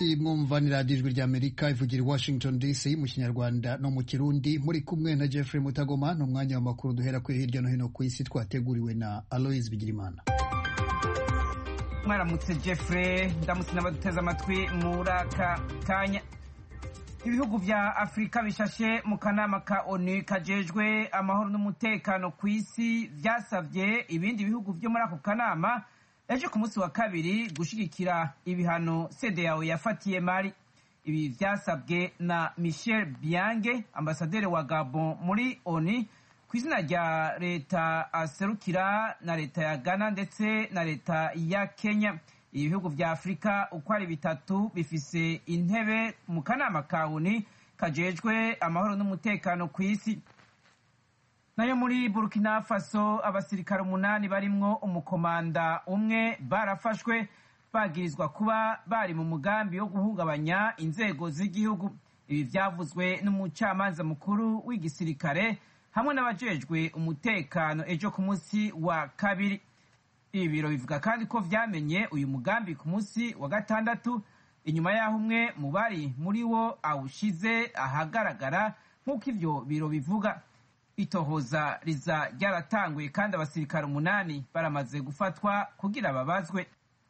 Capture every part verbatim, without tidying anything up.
inshuti mwumva ni radiyo ijwi ry'Amerika ivugira i Washington D C mu kinyarwanda no mu kirundi, muri kumwe na Jeffrey Mutagoma. Ni umwanya w'amakuru duhera kuri hirya no hino ku isi twateguriwe na Aloise Bigirimana. Mwaramutse Jeffrey, ndamutse n'abaduteze amatwi muri aka kanya. Ibihugu vya Afrika bishashe mu kanama ka ONU kajejwe amahoro n'umutekano ku isi vyasavye ibindi bihugu vyo muri ako kanama ejo ku munsi wa kabiri gushigikira ibihano C D A O yafatiye Mali. Ibi vyasabwe na Michel Biange, ambasaderi wa Gabon muri ONU, kw'izina rya leta aserukira na leta ya Ghana ndetse na leta ya Kenya. Ibihugu vya Afrika uko ari bitatu bifise intebe mu kanama ka ONU kajejwe amahoro n'umutekano ku isi. Nayo muri Burkina Faso abasirikare umunani barimwo umukomanda umwe barafashwe bagirizwa kuba bari mu mugambi wo guhungabanya inzego z'igihugu. Ibi vyavuzwe n'umucamanza mukuru w'igisirikare hamwe n'abajejwe umutekano ejo ku munsi wa kabiri. Ibi biro bivuga kandi ko vyamenye uyu mugambi ku munsi wa gatandatu inyuma yaho umwe mu bari muri wo awushize ahagaragara nk'uko ivyo biro bivuga. Itohoza riza ryaratanguye kandi abasirikare umunani baramaze gufatwa kugira babazwe.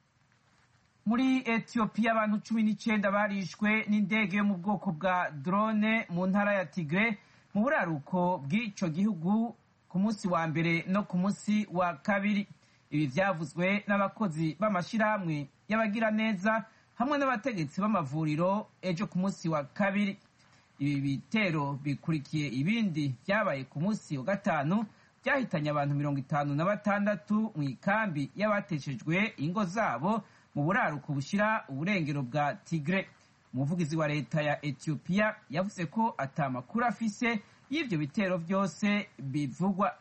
Muri Ethiopia abantu cumi n'icenda barishwe n'indege yo mu bwoko bwa drone mu ntara ya Tigre mu buraruko bw'ico gihugu ku munsi wa mbere no ku munsi wa kabiri. Ibi vyavuzwe n'abakozi b'amashirahamwe y'abagira neza hamwe n'abategetsi b'amavuriro ejo ku munsi wa kabiri. Ibi bitero bikurikiye ibindi vyabaye ku munsi wa gatanu vyahitanye abantu mirongo itanu na batandatu mu ikambi y'abateshejwe ingo zabo mu buraruko bushira uburengero bwa Tigre. Umuvugizi wa leta ya Ethiopia yavuze ko ata makuru afise y'ivyo bitero vyose bivugwa.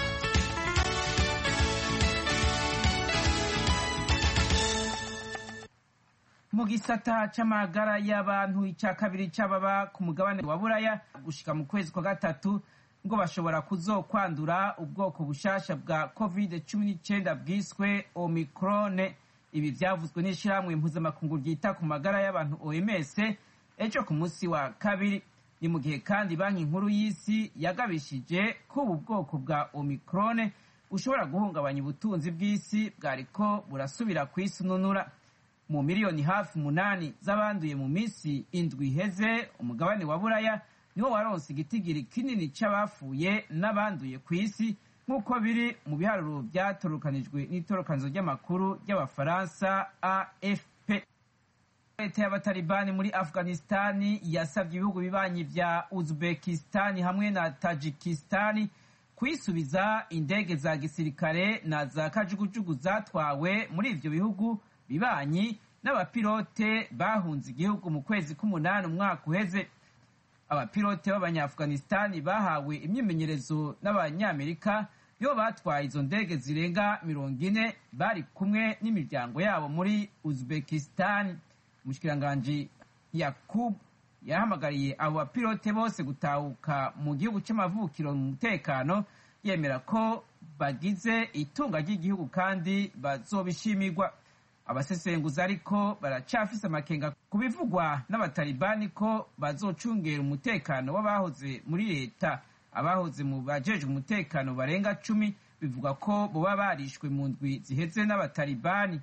Mu gisata c'amagara y'abantu ica kabiri c'ababa ku mugabane wa Buraya gushika mu kwezi kwa gatatu ngo bashobora kuzokwandura ubwoko bushasha bwa covid cumi n'icenda bwiswe Omicron. Ibi vyavuzwe n'ishirahamwe mpuzamakungu ryita ku magara y'abantu O M S ejo ku munsi wa kabiri. Ni mu gihe kandi banki nkuru y'isi yagabishije ko ubu bwoko bwa Omicron ushobora guhungabanya ubutunzi bw'isi bwariko burasubira kwisununura. Mu miliyoni hafi umunani z'abanduye mu minsi indwi iheze, umugabane wa Buraya niwo waronse igitigiri kinini c'abafuye n'abanduye ku isi nk'uko biri mu biharuro vyatorokanijwe n'itorokanizo ry'amakuru ry'abafaransa A F P. Leta y'abatalibani muri Afghanistani yasavye ibihugu bibanyi vya Uzbekistani hamwe na Tajikistani kwisubiza indege za gisirikare na za kajugujugu zatwawe muri ivyo bihugu bibanyi n'abapilote bahunze igihugu mu kwezi k'umunani umwaka uheze. Abapilote b'Abanya-Afghanistani bahawe imyimenyerezo n'Abanyamerika yo batwaye izo ndege zirenga mirongo ine bari kumwe n'imiryango yabo muri Uzbekistan. Umushikiranganji Yakub yahamagariye abo bapilote bose gutahuka mu gihugu c'amavukiro mu mutekano, yemera ko bagize itunga ry'igihugu kandi bazobishimirwa. Abasesenguzi ariko baracafise amakenga kubivugwa n'abatalibani ko bazocungera umutekano w'abahoze muri leta. Abahoze mu bajejwe umutekano barenga cumi bivuga ko boba barishwe mu ndwi ziheze n'abatalibani.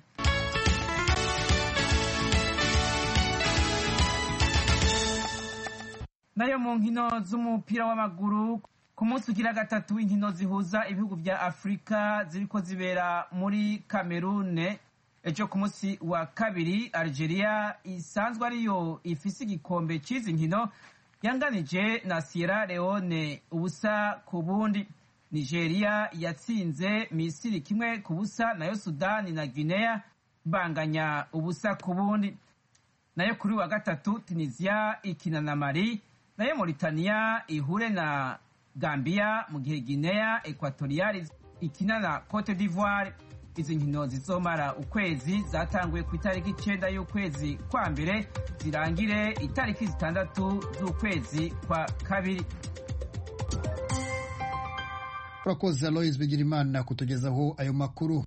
Nayo mu nkino z'umupira w'amaguru ku munsi ugira gatatu w'inkino zihuza ibihugu vya Afrika ziriko zibera muri Cameroon ejo ku munsi wa kabiri, Algeria isanzwe ariyo ifise igikombe c'izi nkino yanganije na Sierra Leone ubusa ku bundi. Nigeria yatsinze Misiri kimwe ku busa, nayo Sudani na Guinea banganya ubusa ku bundi. Nayo kuri wa gatatu Tunisia ikina na Mali, nayo Mauritania ihure na Gambia, mu gihe Guinea Equatorial ikina na Cote d'Ivoire. Izi nkino zizomara ukwezi zatanguye ku itariki icenda y'ukwezi kwa mbere zirangire itariki zitandatu z'ukwezi kwa kabiri. Urakoze Aloise Bigirimana kutugezaho ayo makuru.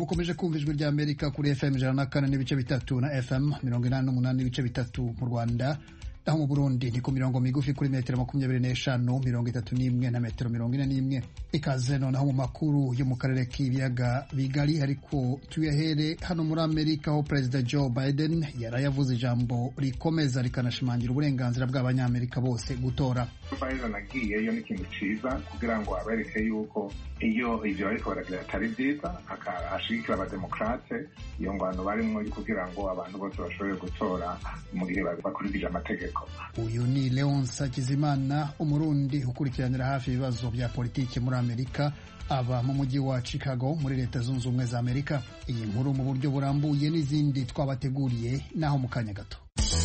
mukomeje kumva ijwi rya Amerika kuri F M ijana na kane n'ibice bitatu na F M mirongo inani n'umunani n'ibice bitatu mu Rwanda, naho mu Burundi ni ku mirongo migufi kuri metero makumyabiri n'eshanu, mirongo itatu n'imwe na metero mirongo ine n'imwe. Ikaze noneho mu makuru yo mu karere k'ibiyaga bigari, ariko tuyahere hano muri Amerika, aho Perezida Joe Biden yarayavuze ijambo rikomeza rikanashimangira uburenganzira bw'abanyamerika bose gutora. Biden agiyeyo ni ikintu ciza kugira ngo abereke yuko iyo ivyo ariko baragira atari vyiza, ashigikira abademokrate iyo ngwano barimwo kugira ngo abantu bose bashobore gutora mu gihe bakurikije amategeko. Uyu ni Leonce Hakizimana, umurundi ukurikiranira hafi ibibazo bya politiki muri Amerika, aba mu mujyi wa Chicago muri Leta Zunze Ubumwe za Amerika. Iyi nkuru mu buryo burambuye n'izindi twabateguriye naho mu kanya gato.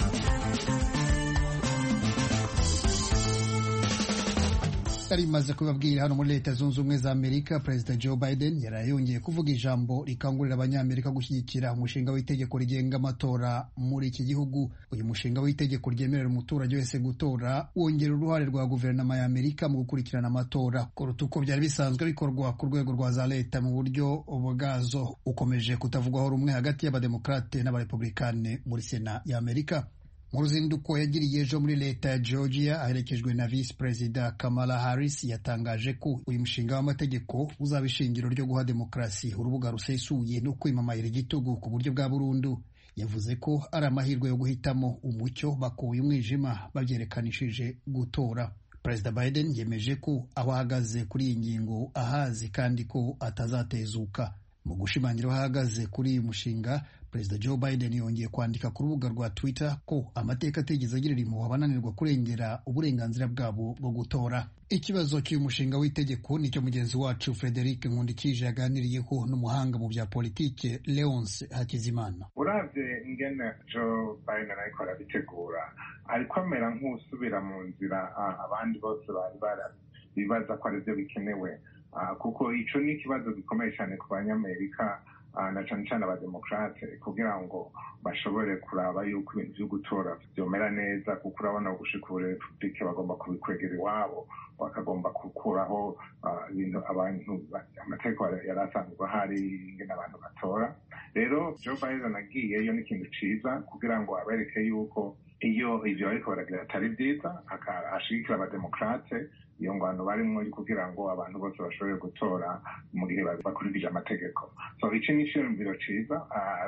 Yari imaze kubabwira hano muri Leta Zunze Ubumwe za Amerika, Perezida Joe Biden yarayongeye kuvuga ijambo rikangurira abanyamerika gushyigikira umushinga w'itegeko rigenga amatora muri iki gihugu. Uyu mushinga w'itegeko ryemerera umuturage wese gutora wongera uruhare rwa guverinoma ya Amerika mu gukurikirana amatora kuruta uko byari bisanzwe bikorwa ku rwego rwa za leta mu buryo bwazo. Ukomeje kutavugwaho rumwe hagati y'abademokrate n'abarepublikane muri Sena ya Amerika. Mu ruzinduko yagiriye ejo muri leta ya Georgia aherekejwe na Vice Perezida Kamala Harris, yatangaje ko uyu mushinga w'amategeko uzaba ishingiro ryo guha demokarasi urubuga rusesuye no kwimamaira igitugu ku buryo bwa burundu. Yavuze ko ari amahirwe yo guhitamo umucyo bakuye umwijima babyerekanishije gutora. Perezida Biden yemeje ko aho ahagaze kuri iyi ngingo ahazi kandi ko atazatezuka. Mu gushimangira aho ahagaze kuri uyu mushinga, Perezida Joe Biden yongeye kwandika ku rubuga rwa Twitter ko amateka atigeze agirira impuhwe abananirwa kurengera uburenganzira bwabo bwo gutora. Ikibazo cy'uyu mushinga w'itegeko nicyo mugenzi wacu Frederic Nkundikije yaganiriyeho n'umuhanga mu bya politike Leonce Hakizimana. Uravye ingene Joe Biden ariko arabitegura, ariko amera nk'usubira mu nzira abandi bose bari barabibaza ko arivyo bikenewe, kuko ico ni ikibazo gikomeye cyane ku banyamerika na cane cane abademokrate, kugira ngo bashobore kuraba yuko ibintu vyo gutora vyomera neza, kuko urabona gushika ubu republike bagomba kubikwegera iwabo, bakagomba gukuraho ibintu abantu amategeko yari asanzwe ahari ingene abantu batora. Rero Joe Biden agiyeyo ni ikintu ciza kugira ngo abereke yuko iyo ivyo ariko baragira atari vyiza, ashigikira abademokrate iyo ngwano barimwo kugira ngo abantu bose bashobore gutora mu gihe bakurikije amategeko. So iki ni ishingiro ciza,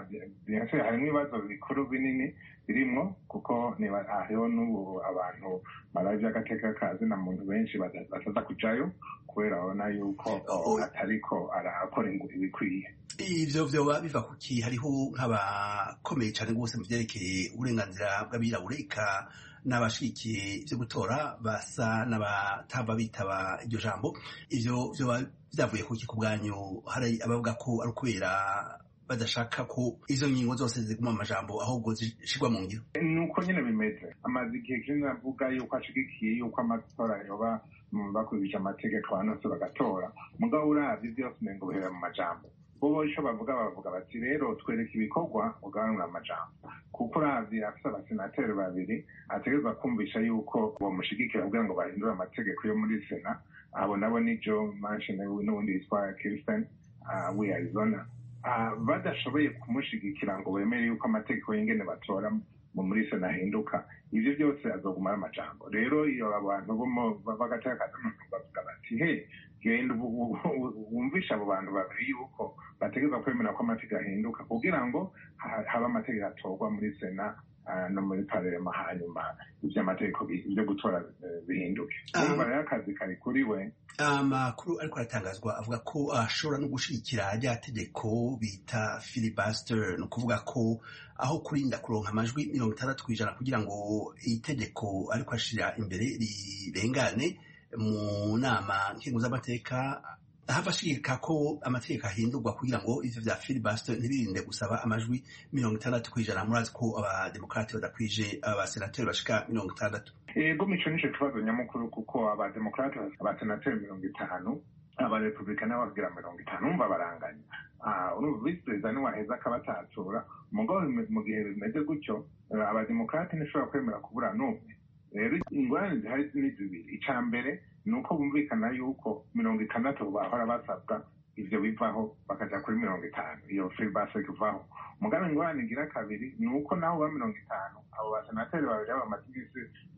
harimwo ibibazo bikuru binini birimwo, kuko hariho n'ubu abantu baravye agateka kazi na muntu benshi bataza kujayo kubera babona yuko atariko arakora ibikwiye. Ivyo vyoba biva kuki? Hariho nk'abakomeye cane rwose mu vyerekeye uburenganzira bw'abirabura n'abashigikiye ivyo gutora basa n'abatava bitaba iryo jambo. Ivyo vyoba vyavuye kuki ku bwanyu? Hari abavuga ko ari ukubera badashaka ko izo ngingo zose ziguma mu majambo ahubwo zishirwa mu ngiro. Nuko nyene bimeze. Amaze igihe kinini avuga yuko ashigikiye yuko amatora yoba bakurikije amategeko abantu bose bagatora, mugabo uravye vyose umengo bihera mu majambo. Bobo ico bavuga bavuga bati rero twereka ibikorwa ugabanura amajambo, kuko uravye afise abasenateri babiri ategerezwa kumvisha yuko bomushigikira kugira ngo bahindure amategeko yo muri Sena. Abo nabo ni Joe Manchin n'uwundi yitwa Kirsten w'i Arizona. Badashoboye kumushigikira ngo bemere yuko amategeko y'ingene batora mu muri Sena ahinduka, ivyo byose azoguma ari amajambo. Rero iyo abantu bo bagateka kazi bavuga bati he genda wumvisha abo bantu babiri yuko bategerezwa kwemera ko amategeko ahinduka kugira ngo haba amategeko atorwa muri Sena no muri parema, hanyuma ivy'amategeko byo gutora bihinduke. Urumva rero akazi kari kuri we. Amakuru ariko aratangazwa avuga ko ashobora no gushigikira rya tegeko bita filibuster, ni ukuvuga ko aho kurinda kuronka amajwi mirongo itandatu kw'ijana kugira ngo itegeko ariko ashira imbere rirengane mu nama nkenguz'amateka, hava ashigika ko amategeko ahindurwa kugira ngo ivyo vya filibuster ntibirinde gusaba amajwi mirongo itandatu kw'ijana. Murazi ko abademokrate badakwije abasenateri bashika mirongo itandatu. Ego mico nico kibazo nyamukuru, kuko abademokrate abasenateri mirongo itanu, abarepublikani bagira mirongo itanu, umva baranganya. Urumva vice perezida niwe aheza akabatatura, mugabo mu gihe bimeze gutyo abademokrate ntishobora kwemera kubura n'umwe. Rero ingorane zihari ni zibiri. Ica mbere ni uko bumvikana yuko mirongo itandatu bahora basabwa ivyo bivaho bakaja kuri mirongo itanu iyo filibase ivaho. Mugabe ingorane igira kabiri ni uko naho ba mirongo itanu abo basenateri babiri bamaze imisi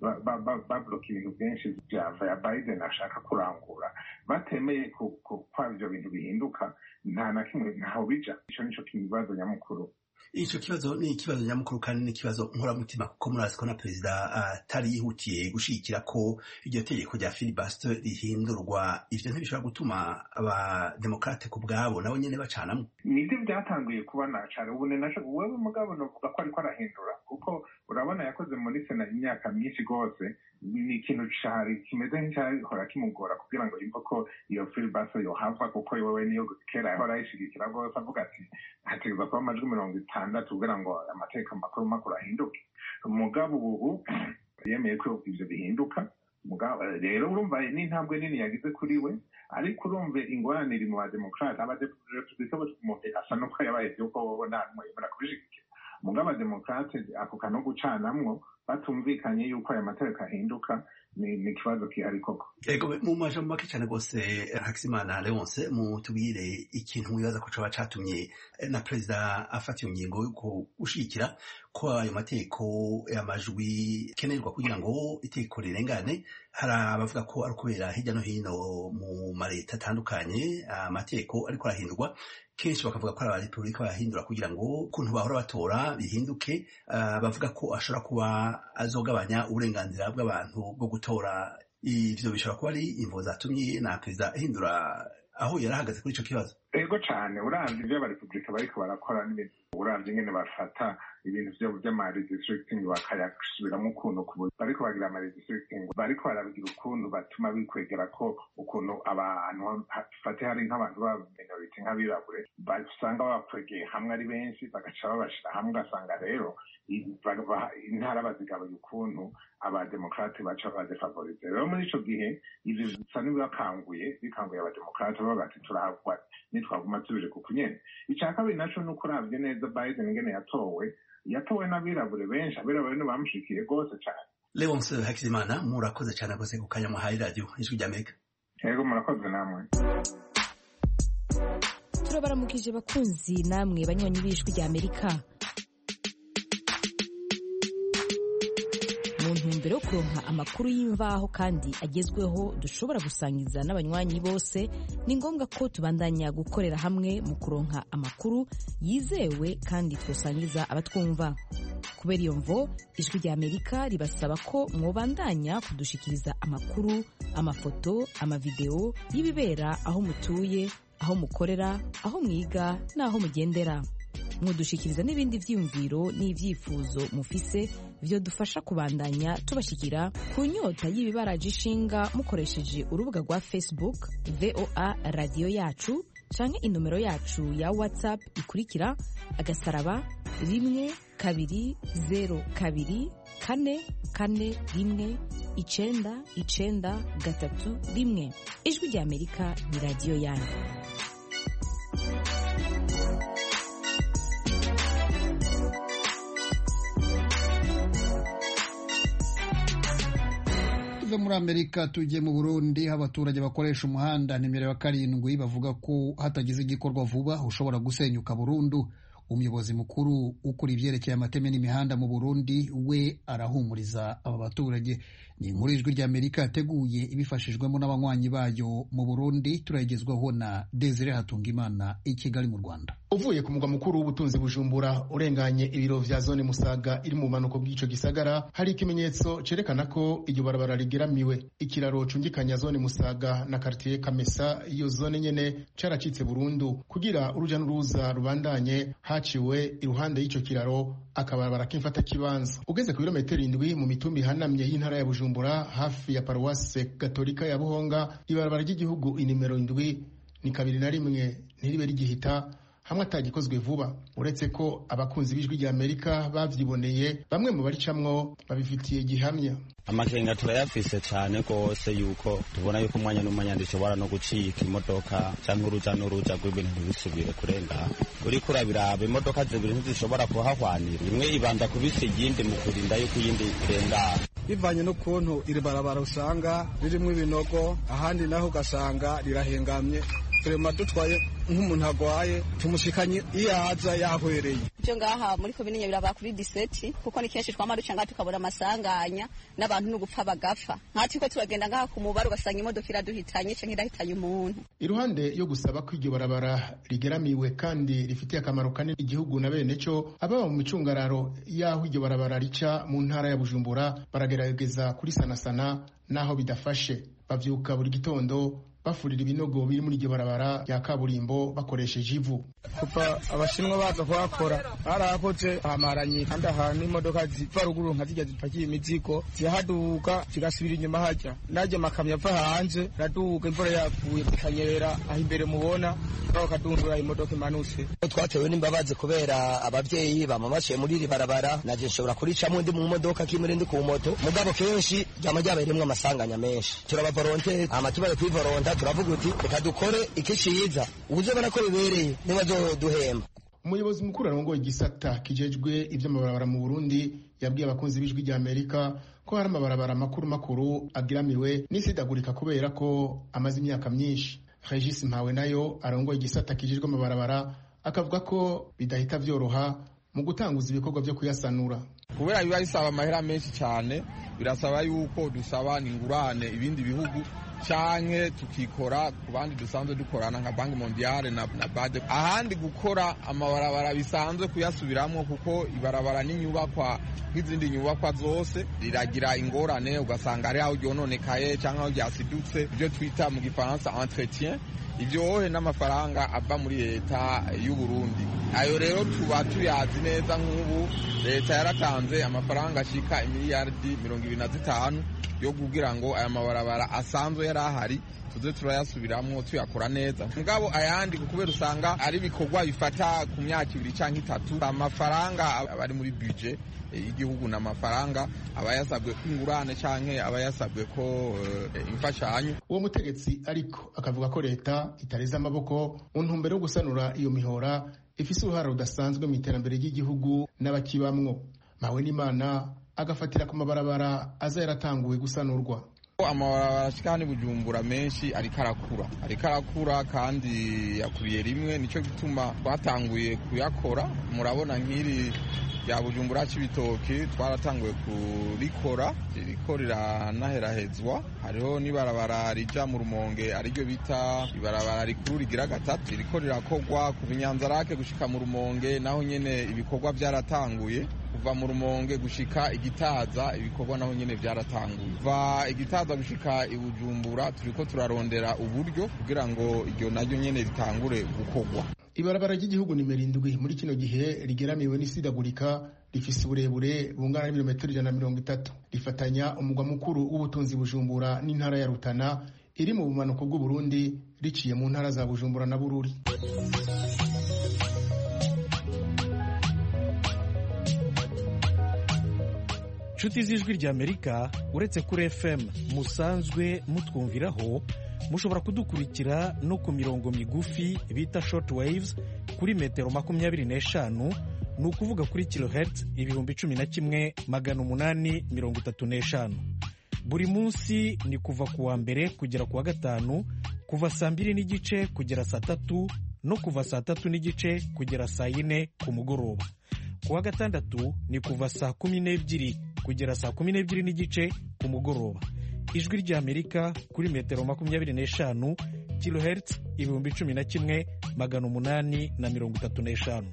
babloka ibintu vyinshi vyava ya Biden ashaka kurangura batemeye ko ivyo bintu bihinduka, nta na kimwe ntaho bija. Ico nico kibazo nyamukuru. Ico kibazo ni ikibazo nyamukuru kandi ni ikibazo nkoramutima, kuko murazi ko na perezida atari uh, yihutiye gushigikira ko iryo tegeko rya filibuster rihindurwa. Ivyo ntibishobora gutuma abademokrate ku bwabo nabo nyene bacanamwo. Nivyo vyatanguye kuba nacane ubu ni naco wewe mugabo novuga ko ariko arahindura, kuko urabona yakoze muri sena imyaka myinshi rwose. Ni ikintu cari kimeze nk'icyahora kimugora kugira ngo yumve ko iyo filibuster yohava, kuko wewe niyo kera yahora ayishigikira rwose avuga ati hategerezwa kuba amajwi mirongo itandatu kugira ngo amateka makuru makuru ahinduke. Mugabo ubu yemeye ko ivyo bihinduka. Mugabo rero urumva ni intambwe nini yagize kuri we, ariko urumve ingorane iri mu bademokrate. Abadeputate asa nuko yabaye vyuko wowe nta numwe yemera kubishigikira. Mugabo abademokrate ako kano gucanamwo batumvikanye yuko aya mategeko ahinduka ni ikibazo kihari koko. Ego mu majambo make cyane rwose, Hakizimana Leonce, mutubwire ikintu mwibaza ko coba catumye na perezida afata iyo ngingo yuko ushigikira ko ayo mategeko y'amajwi kenerwa kugira ngo itegeko rirengane. Hari abavuga ko ari kubera hirya no hino mu mareta atandukanye amategeko ariko arahindurwa, kenshi bakavuga ko ari abarepublika bahindura kugira ngo ukuntu bahora batora bihinduke. Uh, bavuga ko ashobora kuba azogabanya uburenganzira bw'abantu bwo gutora. Ivyo bishobora kuba ari imvo zatumye na perezida ahindura aho yarahagaze kuri ico kibazo. Ego cane, uravye ivyo abarepublika bariko barakora n'ibintu, uravye ingene bafata ibintu vyo vy'amaredistricting bakayasubiramwo ukuntu bariko bagira amaredistricting, bariko barabigira ukuntu batuma bikwegera ko ukuntu abantu fate hari nk'abantu ba minority nk'abirabure basanga bakwegeye hamwe ari benshi bagaca babashira hamwe, ugasanga rero intara bazigabuye ukuntu abademokrate baca badefavorize. Rero muri ico gihe ivyo bisa n'ibibakanguye bikanguye abademokrate bavuga ati turahagwa nitwaguma tubije kuko nyene. Ica kabiri naco nuko uravye neza Biden ingene yatowe yatowe n'abirabure benshi, abirabure ni bamushikiye rwose cane. Leonce Hakizimana, murakoze cane rwose ku kanya muhaye radio Ijwi ry'Amerika. Yego murakoze namwe. Turabaramukije bakunzi namwe banywanyi b'Ijwi ry'Amerika. Mu ntumbero yo kuronka amakuru y'imvaho kandi agezweho dushobora gusangiza n'abanywanyi bose, ni ngombwa ko tubandanya gukorera hamwe mu kuronka amakuru yizewe kandi twosangiza abatwumva. Kubera iyo mvo, Ijwi ry'Amerika ribasaba ko mwobandanya kudushikiriza amakuru, amafoto, amavideo y'ibibera aho mutuye, aho mukorera, aho mwiga n'aho mugendera. Mudushikiriza n'ibindi vyiyumviro n'ivyifuzo mufise vyo dufasha kubandanya tubashikira ku nyota y'ibibaraje ishinga mukoresheje urubuga rwa Facebook V O A Radio Yacu canke inomero yacu ya WhatsApp ikurikira agasaraba rimwe kabiri zero kabiri kane kane rimwe icenda icenda gatatu rimwe. Ijwi ry'Amerika ni radio yanyu. Muri Amerika tujye mu Burundi, abaturage bakoresha umuhanda nimero ya karindwi bavuga ko hatagize igikorwa vuba ushobora gusenyuka burundu. Umuyobozi mukuru ukora ivyerekeye amateme n'imihanda mu Burundi we arahumuriza aba baturage. Ni inkuru Ijwi ry'Amerika yateguye ibifashijwemo n'abanywanyi bayo mu Burundi, turayigezwaho na Desire Hatungimana i Kigali mu Rwanda. Uvuye ku mugwa mukuru w'ubutunzi Bujumbura urenganye ibiro vya zone Musaga iri mu manuko bw'ico gisagara, hari ikimenyetso cerekana ko iryo barabara rigeramiwe. Ikiraro cungikanya zone Musaga na quartier Kamesa, iyo zone nyene caracitse burundu. Kugira uruja n'uruza rubandanye, haciwe iruhande y'ico kiraro akabarabara k'imfata kibanza. Ugeze ku kilometero indwi mu mitumbi hanamye y'intara ya Bujumbura hafi ya Paroisse Katolika ya Buhonga, ibarabara ry'igihugu inimero indwi ni kabiri na rimwe ntiribe rigihita hamwe atagikozwe vuba. Uretse ko abakunzi b'Ijwi ry'Amerika bavyiboneye, bamwe mu baricamwo babifitiye gihamya. Amakenga turayafise cyane rwose yuko tubona yuko umwanya n'umwanya ndishobora no gucika imodoka cyangwa uruja n'uruja rw'ibintu bisubire kurenga. Uri kurabiraba imodoka zibiri ntizishobora kuhahwanira, imwe ibanda kubisa iyindi mu kurinda yuko iyindi irenga. Bivanye n'ukuntu iri barabara usanga ririmo ibinogo, ahandi naho ugasanga rirahengamye turema dutwaye nk'umuntu agwaye tumushikanye iyo aza yahwereye. Byo ngaha muri komine Nyabiraba kuri diseti kuko ni kenshi twama duca ngaha tukabona amasanganya n'abantu no gupfa bagapfa. Nkati ko turagenda ngaha ku mubaro ugasanga imodoka iraduhitanye canke irahitanye umuntu. Iruhande yo gusaba ko iryo barabara rigeramiwe kandi rifitiye akamaro kanini igihugu na bene cyo, ababa mu micungararo yaho iryo barabara rica mu ntara ya Bujumbura baragerageza kuri sanasana naho bidafashe. Bavyuka buri gitondo bafurira ibinogo biri muri iryo barabara ya kaburimbo bakoresheje ivu. Kuva abashinwa baza kuhakora barakoze amaranye kandi ahantu imodoka ziva ruguru nka zijya zipakiye imizigo zihaduka zigasubira inyuma hajya najya makamyo ava hanze raduka imvura yaguye ikanyerera aho imbere mubona bakadundura imodoka imanutse. Twatewe n'imbabazi kubera abavyeyi bamamashe muri iri barabara naje nshobora kuricamo ndi mu modoka kimwe ndi ku moto mugabo kenshi ryama ryabereyemwo amasanganya menshi. Turaba volontaire amatubaye kuri volontaire turavuga uti reka dukore ikiciza uzobona ko bibereye nibazo duhemba. Umuyobozi mukuru arongoye igisata kijejwe ivy'amabarabara mu Burundi yabwiye abakunzi b'ijwi rya Amerika ko hari amabarabara makuru makuru agiramiwe n'isidagurika kubera ko amaze imyaka myinshi. Regis Mpawe nayo arongoye igisata kijejwe amabarabara akavuga ko bidahita vyoroha mu gutanguza ibikorwa byo kuyasanura. Kubera biba bisaba amahera menshi cyane, birasaba yuko dusaba ingurane ibindi bihugu canke tukikora ku bandi dusanzwe dukorana nka Banki Mondiale na, na Bade. Ahandi gukora amabarabara bisanzwe kuyasubiramwo kuko ibarabara n'inyubakwa nk'izindi nyubakwa zose riragira ingorane ugasanga ari aho ryononekaye canke aho ryasidutse, ibyo twita mu gifaransa entretien. Ibyo wowe n'amafaranga ava muri leta y'u Burundi. Ayo rero tuba tuyazi neza nk'ubu leta yaratanze amafaranga ashika imiliyardi mirongo ibiri na zitanu yo kugira ngo aya mabarabara asanzwe yari ahari tuze turayasubiramwo tuyakora neza. Mugabo ayandi kubera usanga ari bikorwa bifata ku myaka ibiri canke itatu, amafaranga abari muri budget igihugu na mafaranga abayasabwe kwingurane canke abayasabwe ko uh, imfashanyo. Uwo mutegetsi ariko akavuga ko leta itareza amaboko mu ntumbero yo gusanura iyo mihora ifise uruhara rudasanzwe mu iterambere ry'igihugu n'abakibamwo. Mawe n'Imana agafatira ku mabarabara aza yaratanguwe gusanurwa. Amabarabara ashikani Bujumbura menshi ariko arakura ariko arakura kandi yakuriye rimwe, nico gituma twatanguye kuyakora. Murabona nk'iri ya Bujumbura Cibitoke twaratanguye kurikora, ririko riranaherahezwa. Hariho n'ibarabara rija mu Rumonge ariryo bita ibarabara rikuru rigira gatatu, ririko rirakogwa ku Binyanzarake gushika mu Rumonge, naho nyene ibikorwa byaratanguye. Kuva mu Rumonge gushika Igitaza ibikorwa naho nyene byaratanguye. Kuva Igitaza gushika i Bujumbura turiko turarondera uburyo kugira ngo iryo naryo nyene ritangure gukogwa. Ibarabara ry'igihugu nimero indwi muri kino gihe rigeramiwe n'isidagurika rifise uburebure bungana n'ibirometero ijana na mirongo itatu. Rifatanya umugwa mukuru w'ubutunzi Bujumbura n'intara ya Rutana iri mu bumanuko bw'u Burundi riciye mu ntara za Bujumbura na Bururi. Nshuti z'ijwi rya Amerika, uretse kuri F M musanzwe mutwumviraho, mushobora kudukurikira no ku mirongo migufi bita short waves kuri metero makumyabiri n'eshanu, ni ukuvuga kuri kilohertz ibihumbi cumi na kimwe magana umunani mirongo itatu n'eshanu. Buri munsi ni kuva ku wa mbere kugera ku wa gatanu, kuva saa mbiri n'igice kugera saa tatu no kuva saa tatu n'igice kugera saa yine ku mugoroba. Ku wa gatandatu ni kuva saa kumi n'ebyiri kugera saa kumi n'ebyiri n'igice ku mugoroba. Ijwi rya Amerika kuri metero makumyabiri n'eshanu, kilohertz ibihumbi cumi na kimwe magana umunani na mirongo itatu n'eshanu.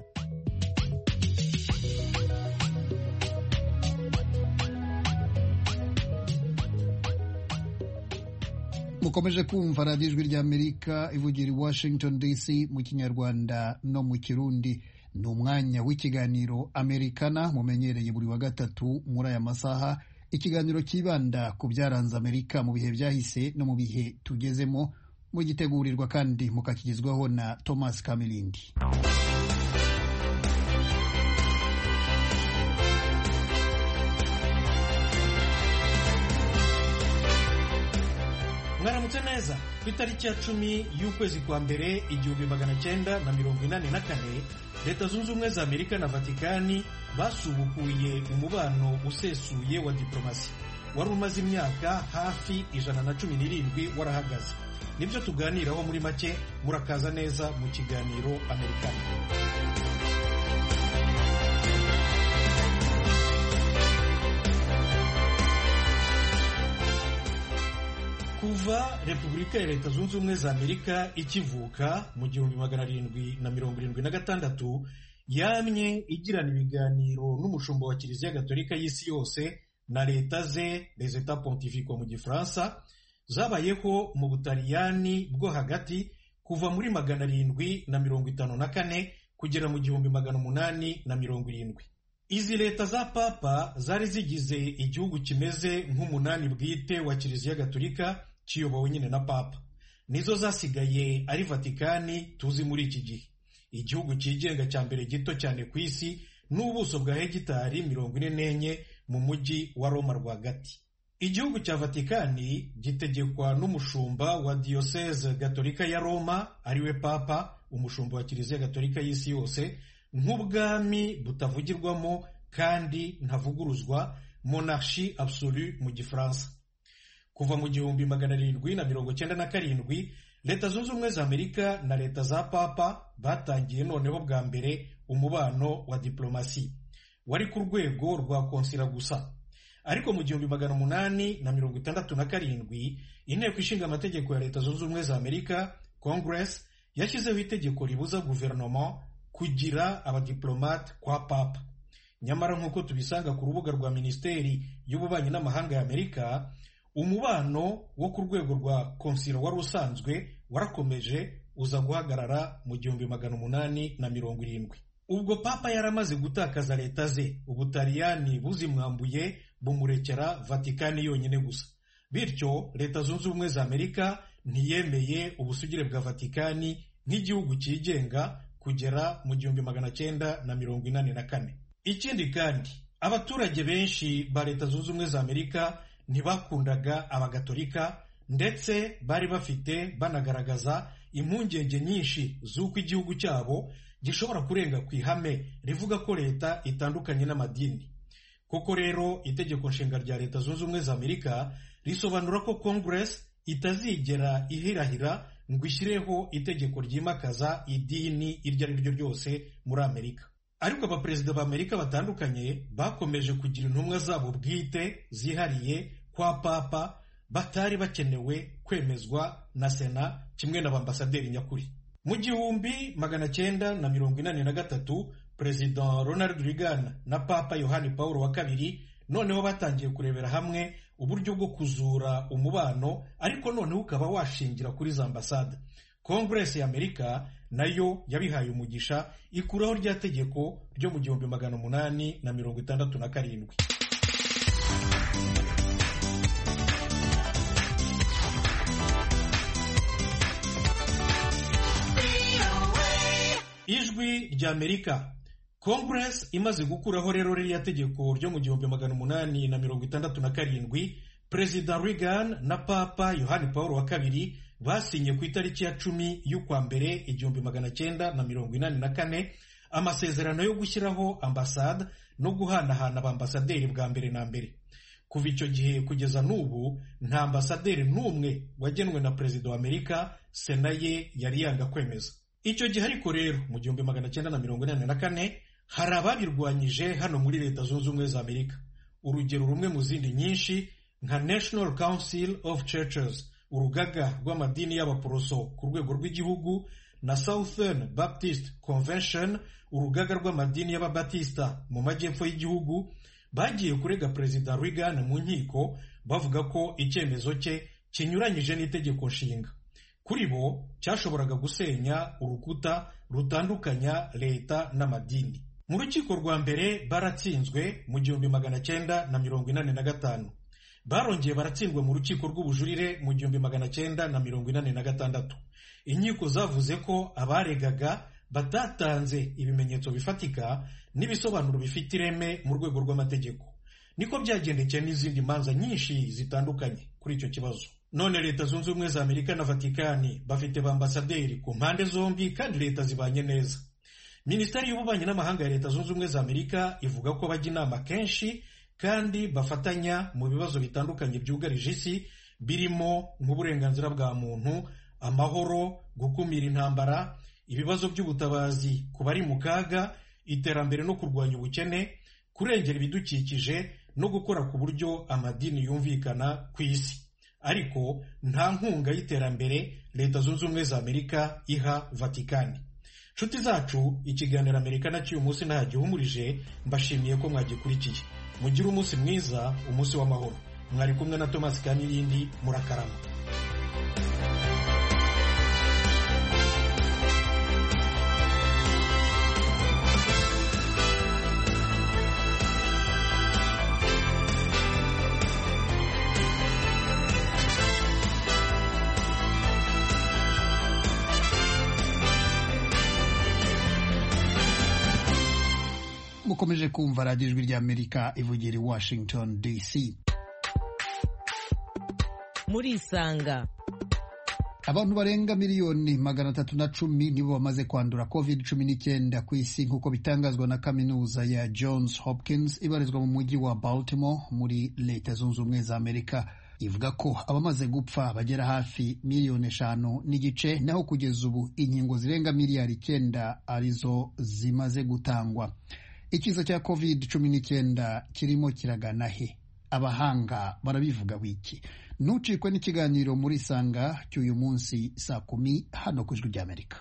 mukomeje kumva radiyo ijwi rya Amerika ivugira i Washington D C mu Kinyarwanda no mu Kirundi. Ni umwanya w'ikiganiro Amerikana mumenyereye buri wa gatatu muri aya masaha, ikiganiro kibanda ku byaranze Amerika mu bihe byahise no mu bihe tugezemo, mugitegurirwa kandi mukakigezwaho na Thomas Kamilindi. Mwaramutse neza. Ku itariki ya cumi y'ukwezi kwa mbere igihumbi magana cyenda na mirongo inani na kane, Leta Zunze Ubumwe za Amerika na Vatikani basubukuye umubano usesuye wa diplomasi wari umaze imyaka hafi ijana na cumi n'irindwi warahagaze. nibyo tuganiraho muri make. Murakaza neza mu kiganiro Amerikana. Kuva Repubulika ya Leta Zunze Ubumwe za Amerika ikivuka mu gihumbi magana arindwi na mirongo irindwi na gatandatu, yamye igirana ibiganiro n'umushumba wa Kiliziya Gatolika y'isi yose na leta ze, les Etats pontificaux mu Gifaransa, zabayeho mu Butaliyani bwo hagati kuva muri magana arindwi na mirongo itanu na kane kugera mu gihumbi magana umunani na mirongo irindwi. Izi leta za papa zari zigize igihugu kimeze nk'umunani bwite wa Kiliziya Gatolika kiyobowe nyine na papa. Nizo zasigaye ari Vatikani tuzi muri iki gihe, igihugu cyigenga cya mbere gito cyane ku isi n'ubuso bwa hegitari mirongo ine n'enye mu mujyi wa Roma rwagati. Igihugu cya Vatikani gitegekwa n'umushumba wa Diocese Gatolika ya Roma, ariwe papa, umushumba wa Kiliziya Gatolika y'isi yose, nk'ubwami butavugirwamo kandi ntavuguruzwa, monarchie absolue mu Gifaransa. Kuva mu gihumbi magana arindwi na mirongo cyenda na karindwi, Leta Zunze Ubumwe za Amerika na leta za papa batangiye noneho bwa mbere umubano wa diplomasi wari ku rwego rwa konsila gusa. Ariko mu gihumbi magana umunani na mirongo itandatu na karindwi, inteko ishinga amategeko ya Leta Zunze Ubumwe za Amerika, Congress, yashyizeho itegeko ribuza guverinoma kugira abadiplomate kwa papa. Nyamara nk'uko tubisanga ku rubuga rwa Minisiteri y'Ububanyi n'Amahanga ya Amerika, umubano wo ku rwego rwa konsila wari usanzwe warakomeje uza guhagarara mu gihumbi magana umunani na mirongo irindwi. Ubwo papa yaramaze gutakaza leta ze, Ubutaliyani buzimwambuye bumurekera Vatikani yonyine gusa. Bityo Leta Zunze Ubumwe za Amerika ntiyemeye ubusugire bwa Vatikani nk'igihugu cyigenga kugera mu gihumbi magana cyenda na mirongo inani na kane. Ikindi kandi, abaturage benshi ba Leta Zunze Ubumwe za Amerika ntibakundaga abagatolika, ndetse bari bafite banagaragaza impungenge nyinshi z'uko igihugu cyabo gishobora kurenga ku ihame rivuga ko leta itandukanye n'amadini. Koko rero itegeko nshinga rya Leta Zunze Ubumwe za Amerika risobanura ko Congress itazigera ihirahira ngo ishyireho itegeko ryimakaza idini iryo ari ryo ryose muri Amerika. Ariko abaperezida ba Amerika batandukanye bakomeje kugira intumwa zabo bwite zihariye kwa papa, batari bakenewe kwemezwa na Sena kimwe n'abambasaderi nyakuri. Mu gihumbi magana cyenda na mirongo inani na gatatu, Perezida Ronald Reagan na Papa Yohani Paulo wa kabiri noneho batangiye kurebera hamwe uburyo bwo kuzura umubano, ariko noneho ukaba washingira kuri za ambasade. Congress ya Amerika nayo yabihaye umugisha, ikuraho rya tegeko ryo mu gihumbi magana umunani na mirongo itandatu na karindwi. Ijwi rya Amerika. Congress imaze gukuraho rero ririya tegeko ryo mu gihumbi magana umunani na mirongo itandatu na karindwi, Perezida Reagan na Papa Yohani Paulo wa kabiri basinye ku itariki ya cumi y'ukwa mbere igihumbi magana cyenda na mirongo inani na kane amasezerano yo gushyiraho ambasade no guhanahana abambasaderi bwa mbere na mbere. Kuva icyo gihe kugeza n'ubu nta ambasaderi n'umwe wagenwe na Perezida wa Amerika Sena ye yari yanga kwemeza. Icyo gihe ariko rero mu gihumbi magana cyenda na mirongo inani na kane hari ababirwanyije hano muri Leta Zunze Ubumwe za Amerika. Urugero rumwe mu zindi nyinshi nka National Council of Churches, urugaga rw'amadini y'abaporoso ku rwego rw'igihugu, na Southern Baptist Convention, urugaga rw'amadini y'ababatista mu majyepfo y'igihugu, bagiye kurega Perezida Reagan mu nkiko bavuga ko icyemezo cye kinyuranyije n'itegeko nshinga. Kuri bo cyashoboraga gusenya urukuta rutandukanya leta n'amadini. Mu rukiko rwa mbere baratsinzwe mu gihumbi magana cyenda na mirongo inani na gatanu. Barongeye baratsindwa mu rukiko rw'ubujurire mu gihumbi magana cyenda na mirongo inani na gatandatu. Inkiko zavuze ko abaregaga batatanze ibimenyetso bifatika n'ibisobanuro bifite ireme mu rwego rw'amategeko. Niko byagendekeye n'izindi manza nyinshi zitandukanye kuri icyo kibazo. None Leta Zunze Ubumwe za Amerika na Vatikani bafite bambasaderi ku mpande zombi kandi leta zibanye neza. Minisiteri y'Ububanyi n'Amahanga ya Leta Zunze Ubumwe za Amerika ivuga ko bajya inama kenshi kandi bafatanya mu bibazo bitandukanye byugarije isi, birimo nk'uburenganzira bwa muntu, amahoro, gukumira intambara, ibibazo by'ubutabazi ku bari mu kaga, iterambere no kurwanya ubukene, kurengera ibidukikije no gukora ku buryo amadini yumvikana ku isi. Ariko nta nkunga y'iterambere Leta Zunze Ubumwe za Amerika iha Vatikani. Nshuti zacu, ikiganiro Amerika na cy'uyu munsi ntagihumurije, mbashimiye ko mwagikurikiye. Mugire umunsi mwiza, umunsi w'amahoro. Mwari kumwe na Thomas Kanirindi, murakarama. mukomeje kumva radiyo ijwi ry'Amerika ivugira i Washington D C. Murisanga. Abantu barenga miliyoni magana atatu na cumi nibo bamaze kwandura covid cumi n'icyenda ku isi nk'uko bitangazwa na kaminuza ya Johns Hopkins ibarizwa mu mujyi wa Baltimore muri Leta Zunze Ubumwe za Amerika. Ivuga ko abamaze gupfa bagera hafi miliyoni eshanu n'igice, naho kugeza ubu inkingo zirenga miliyari icyenda arizo zimaze gutangwa. Ikiza cya covid cumi n'icyenda kirimo kiragana he? Abahanga barabivuga wiki. Nucikwe n'ikiganiro muri Sanga cy'uyu munsi saa kumi hano ku Ijwi ry'Amerika.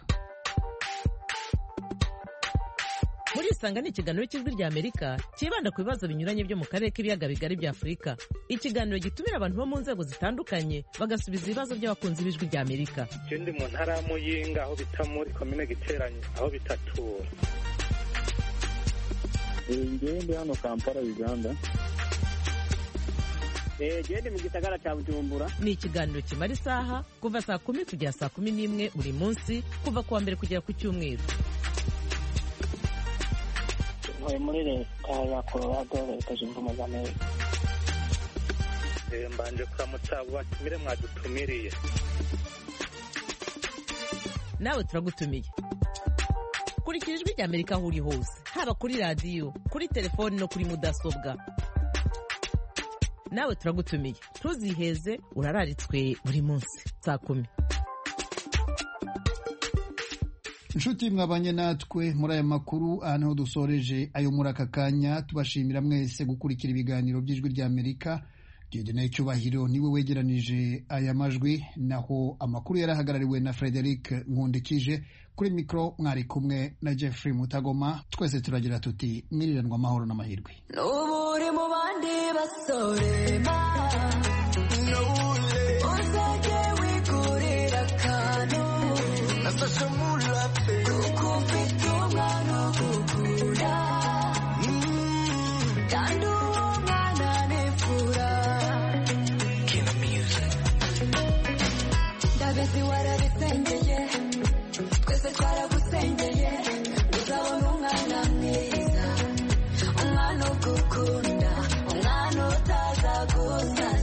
Muri Sanga ni ikiganiro cy'Ijwi ry'Amerika kibanda ku bibazo binyuranye byo mu karere k'ibiyaga bigari bya Afurika. Ikiganiro gitumira abantu bo mu nzego zitandukanye bagasubiza ibibazo by'abakunzi b'Ijwi ry'Amerika. Ikindi mu ntara ya Muyinga aho bita muri komine Giteranye aho bitatura. Ngende hano Kampala Uganda. Gende mu gisagara cya Bujumbura. Ni ikiganiro kimara isaha kuva saa kumi kugera saa kumi n'imwe buri munsi kuva kuwa mbere kugera ku cyumweru. Ntuye muri Leta ya Colorado, Leta Zunze Ubumwe za Amerika. Mbanje kuramutsa abo batumire mwadutumiriye. Nawe turagutumiye. Kurikira Ijwi ry'Amerika aho uri hose, haba kuri radiyo, kuri telefoni no kuri mudasobwa. Nawe turagutumiye, ntuziheze, urararitswe buri munsi saa kumi. Nshuti mwabanye natwe muri aya makuru, aha niho dusoreje ayo muri aka kanya. Tubashimira mwese gukurikira ibiganiro by'Ijwi ry'Amerika. Dieudonne Cyubahiro niwe wegeranije aya majwi, naho amakuru yarahagarariwe na Frederic Nkundikije. Kuri mikro mwari kumwe na Jeffrey Mutagoma. Twese turagira tuti mwiriranwa amahoro n'amahirwe. Nuburi mu bandi basore ma uzajye wigurira akantu nasashe mulape kuko ufite umwana ugukunda kandi uwo mwana nifura Kina Music. Ndabizi warabisengeye, twese twaragusengeye, uzabona umwana mwiza, umwana ugukunda, umwana utaza gusa